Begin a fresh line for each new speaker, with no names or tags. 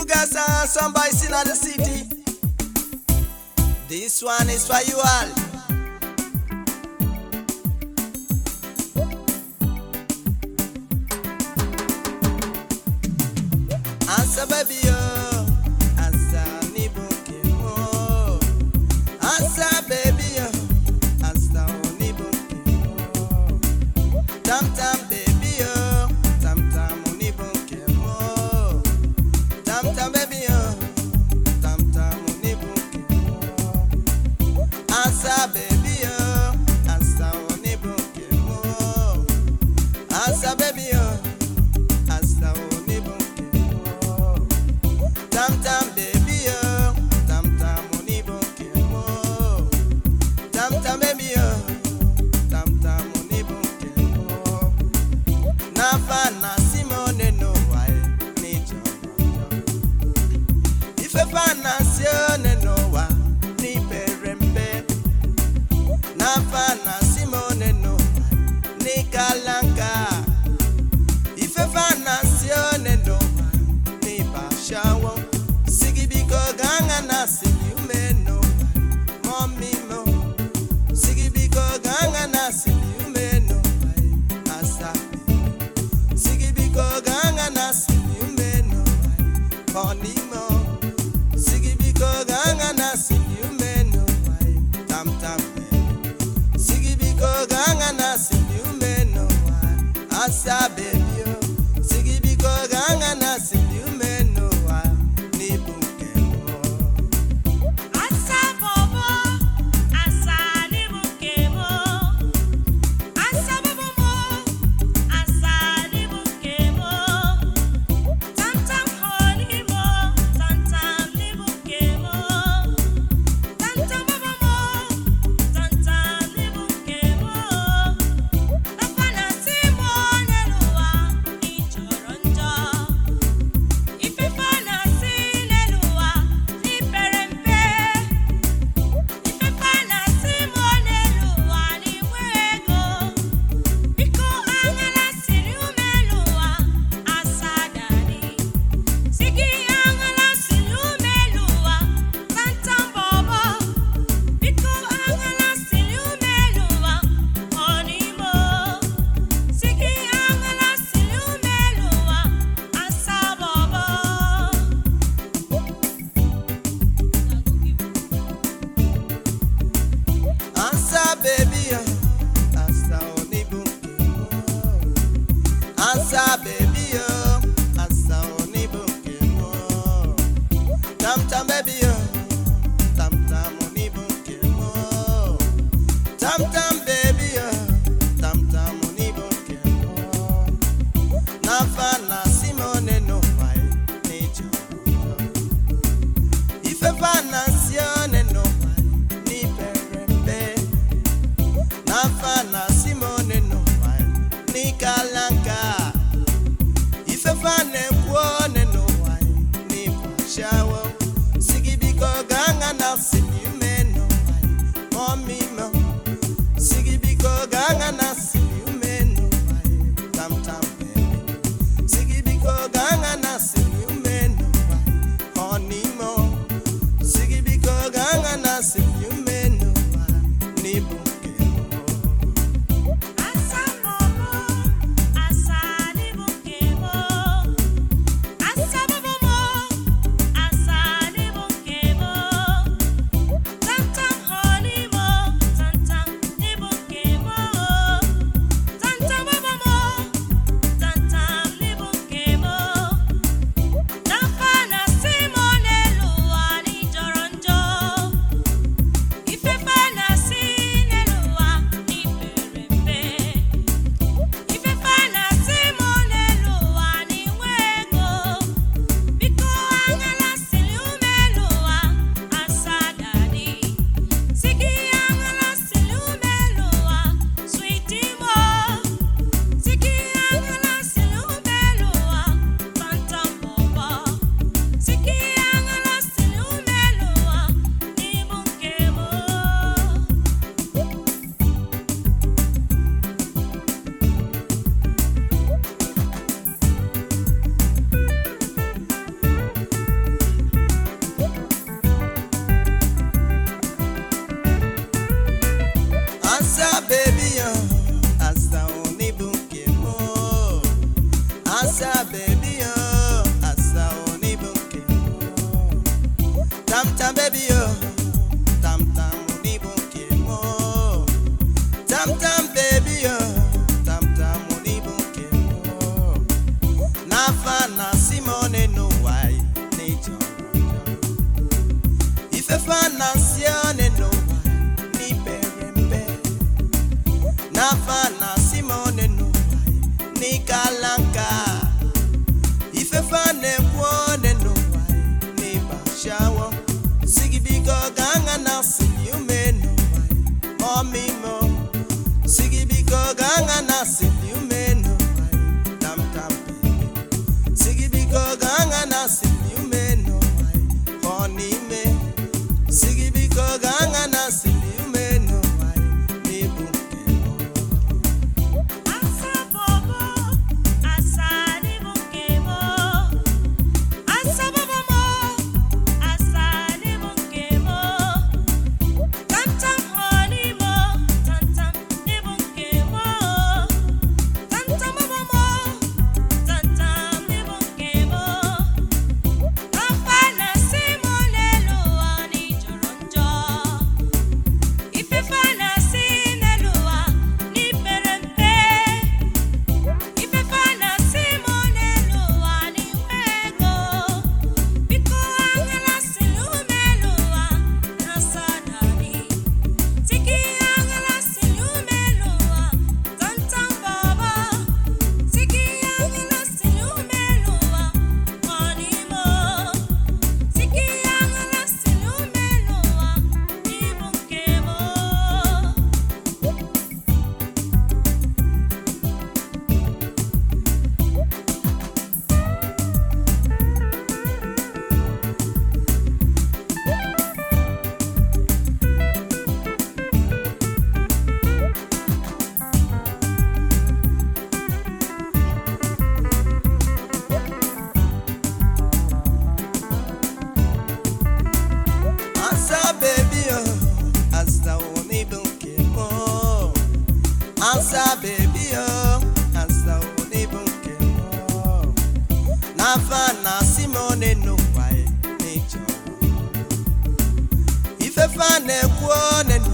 guys are some boys in the city. This one is for you all. Answer baby yo, answer ni bokemo. Answer baby yo, answer ni bokemo. Tam tam baby yo, tam tam ni bokemo. Tam tam baby yo, tam tam ni bokemo. Answer baby yo, answer ni bokemo. Answer baby yo, answer ni bokemo. Tam tam baby yo, tam tam ni bokemo. Tam tam baby yo, tam tam ni bokemo. Nafa na Simone no why ni jojo. Ife fa na Sione no wa ni perembe. Nafa na Simone no ni kalanka. Ife fa na Sione no ni bashawo. Sigibiko ganga na siliumeno. Mommy mo. Sigibiko ganga na siliumeno. Asa. Sigibiko ganga na siliumeno. Honimo. Sigibiko ganga na siliumeno. Tam tam. Sigibiko ganga na siliumeno. Asa baby yo. Sigibiko ganga na siliumeno. Ni bukemo.
Asa bobo, asa ni bukemo. Asa bobo, asa ni bukemo. Tam tam honimo, tam tam ni bukemo. Tam tam bobo, tam tam ni bukemo. Afana Simone luwa ni choronjo. Ife fana sine luwa ni perempe. Ife fana Simone luwa ni wego. Biko angala siri umeluwa asadani. Sigi angala siri umeluwa tantam bobo. Biko angala siri umeluwa honimo. Sigi angala siri umeluwa asa bobo.
Answer baby yo, answer oni bukemo. Answer baby yo, answer oni bukemo. Tam tam baby yo, tam tam oni bukemo. Tam tam baby yo, tam tam oni bukemo. Nafa na Simone no why ni jojo. Ife fa na Sione no why ni perembe. Nafa na Simone no why ni kalanka. Ife fa ne kuone no why ni pashawo. Sigibiko ganga na siliumeno why mommy mo. Sigibiko ganga na siliumeno why tam tam baby. Sigibiko ganga na siliumeno why honey mo. Sigibiko ganga na siliumeno why ni bukemo.
Asa bobo, asa ni bukemo. Asa bobo, asa ni bukemo. Tam tam honimo, tam tam ni bukemo. Tam tam bobo, tam tam ni bukemo. Nafa na Simone luwa ni joronjo. Ife fana sine
mimo sigi biko ganga na siliumeno tam tam sigi biko ganga na siliumeno honey me sigi biko ganga na siliumeno nibu
Asa bobo, asa libu kemo. Asa bobo mo, asa libu kemo. Tam tam honey mo, tam tam libu kemo. Tam tam bobo mo, tam tam libu kemo. Afana simonelo ani joronjo. Ifefana sinelua ni perempe. Ifefana simonelua ni wego. Biko angela silumelua na sadani. Tiki angela silumelua tantam baba. Tiki angela silumelua animo. Tiki angela silumelua ni bunkemo.
Asa baby oh, asa oni bunkemo. Asa baby oh, asa oni bunkemo. Nafana simone no wae nature. Ife fane kuone